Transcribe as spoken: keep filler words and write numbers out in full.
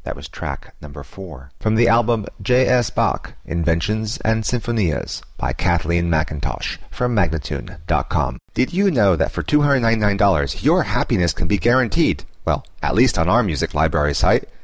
That was track number four. From the album J S. Bach, Inventions and Sinfonias by Kathleen McIntosh from Magnatune dot com. Did you know that for two hundred ninety-nine dollars your happiness can be guaranteed? Well, at least on our music library site.